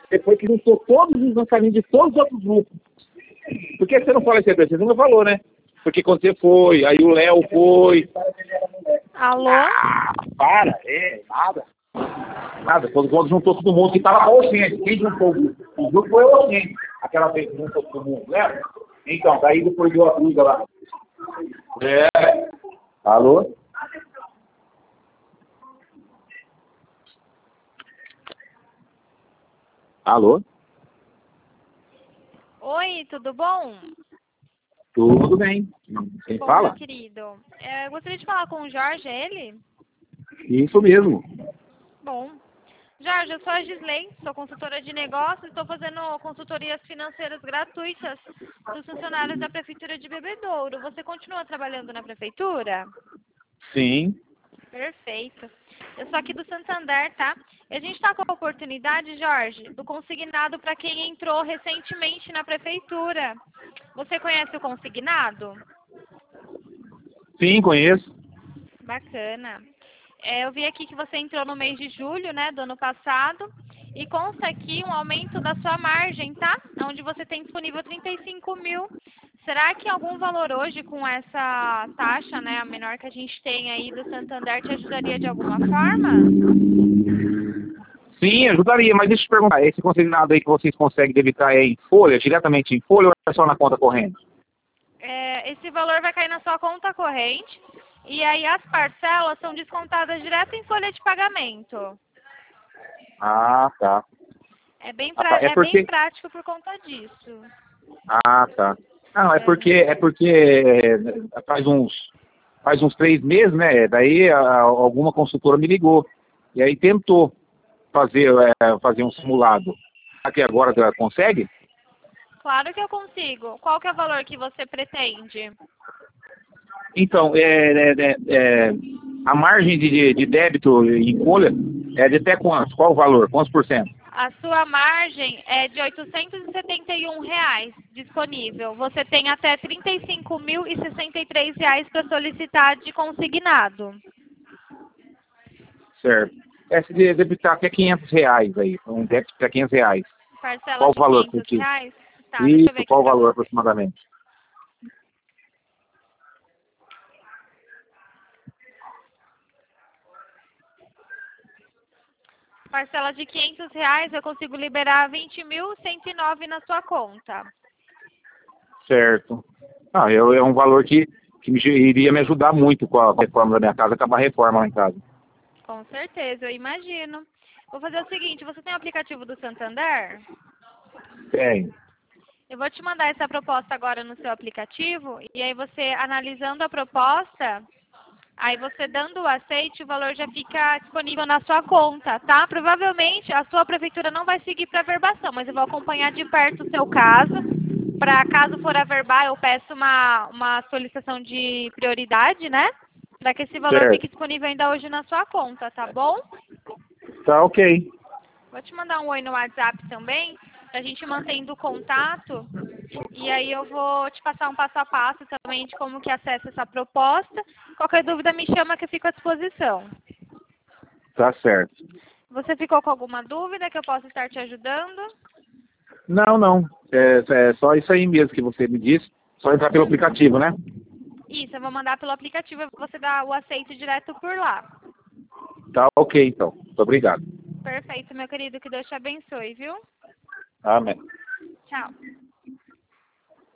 Depois que juntou todos os lançamentos de todos os outros grupos. Por que você não fala isso aí? Você nunca falou, né? Porque quando você foi, aí o Léo foi. Alô? Para, nada. Nada, quando juntou todo mundo, que tava com o Oxente. Quem juntou o grupo? O grupo foi o Oxente. Aquela vez que juntou todo mundo, lembra? Então, daí depois deu a briga lá. Alô? Alô? Oi, tudo bom? Tudo bem. Quem Bom, fala? meu querido, eu gostaria de falar com o Jorge, é ele? Isso mesmo. Bom, Jorge, eu sou a Gisley, sou consultora de negócios, estou fazendo consultorias financeiras gratuitas dos funcionários da Prefeitura de Bebedouro. Você continua trabalhando na Prefeitura? Sim. Perfeito. Eu sou aqui do Santander, tá? E a gente está com a oportunidade, Jorge, do consignado para quem entrou recentemente na Prefeitura. Você conhece o consignado? Sim, conheço. Bacana. Eu vi aqui que você entrou no mês de julho, né, do ano passado, e consta aqui um aumento da sua margem, tá? Onde você tem disponível 35 mil. Será que algum valor hoje com essa taxa, né, a menor que a gente tem aí do Santander, te ajudaria de alguma forma? Sim, ajudaria, mas deixa eu te perguntar, esse consignado aí que vocês conseguem debitar é em folha, diretamente em folha ou é só na conta corrente? Esse valor vai cair na sua conta corrente, e aí as parcelas são descontadas direto em folha de pagamento. Ah, tá. É bem, Ah, tá. É bem porque... prático por conta disso. Ah, tá. Não, é porque faz uns 3 meses, né? Daí alguma consultora me ligou. E aí tentou fazer um simulado. Aqui agora consegue? Claro que eu consigo. Qual que é o valor que você pretende? Então, a margem de débito em folha é de até quanto? Qual o valor? Quantos por cento? A sua margem é de R$ 871 disponível. Você tem até R$ 35.063 para solicitar de consignado. Certo. Se debitar até R$ 500 aí, um débito até R$ 500. Parcela Qual o de valor? R$ 500? Tá, deixa eu ver Isso, aqui qual o para valor você. aproximadamente? Parcela de R$ 500, eu consigo liberar 20.109 na sua conta. Certo. Ah, é um valor que iria me ajudar muito com a reforma da minha casa, acabar a reforma lá em casa. Com certeza, eu imagino. Vou fazer o seguinte, você tem o aplicativo do Santander? Tem. Eu vou te mandar essa proposta agora no seu aplicativo, e aí você analisando a proposta, aí você dando o aceite, o valor já fica disponível na sua conta, tá? Provavelmente a sua prefeitura não vai seguir para averbação, mas eu vou acompanhar de perto o seu caso. Para caso for averbar, eu peço uma solicitação de prioridade, né? Para que esse valor Certo. fique disponível ainda hoje na sua conta, tá bom? Tá ok. Vou te mandar um oi no WhatsApp também, pra gente mantendo o contato. E aí eu vou te passar um passo a passo também de como que acessa essa proposta. Qualquer dúvida me chama que eu fico à disposição. Tá certo. Você ficou com alguma dúvida que eu possa estar te ajudando? Não, não. É só isso aí mesmo que você me disse. Só entrar pelo aplicativo, né? Isso, eu vou mandar pelo aplicativo e você dá o aceite direto por lá. Tá ok, então. Muito obrigado. Perfeito, meu querido. Que Deus te abençoe, viu? Amém. Tchau.